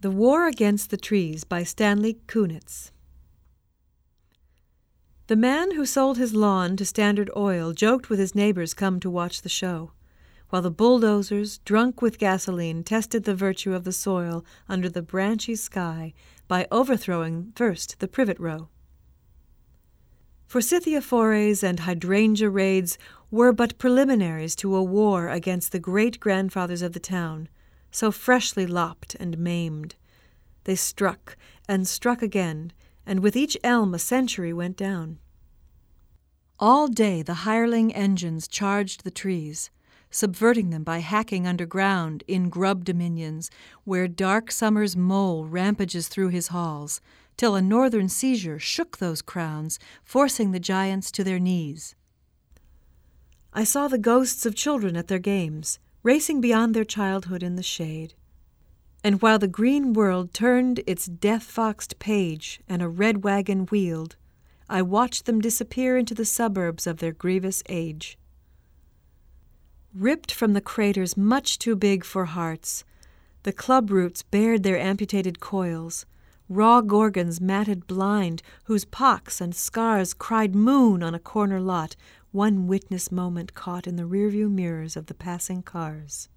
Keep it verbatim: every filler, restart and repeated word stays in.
The War Against the Trees by Stanley Kunitz. The man who sold his lawn to Standard Oil joked with his neighbors come to watch the show, while the bulldozers, drunk with gasoline, tested the virtue of the soil under the branchy sky by overthrowing first the privet row. Forsythia forays and hydrangea raids were but preliminaries to a war against the great-grandfathers of the town, so freshly lopped and maimed. They struck and struck again, and with each elm a century went down. All day the hireling engines charged the trees, subverting them by hacking underground in grub dominions where dark summer's mole rampages through his halls, till a northern seizure shook those crowns, forcing the giants to their knees. I saw the ghosts of children at their games, racing beyond their childhood in the shade. And while the green world turned its death-foxed page and a red wagon wheeled, I watched them disappear into the suburbs of their grievous age. Ripped from the craters much too big for hearts, the club roots bared their amputated coils, raw gorgons matted blind, whose pocks and scars cried moon on a corner lot, one witness moment caught in the rearview mirrors of the passing cars.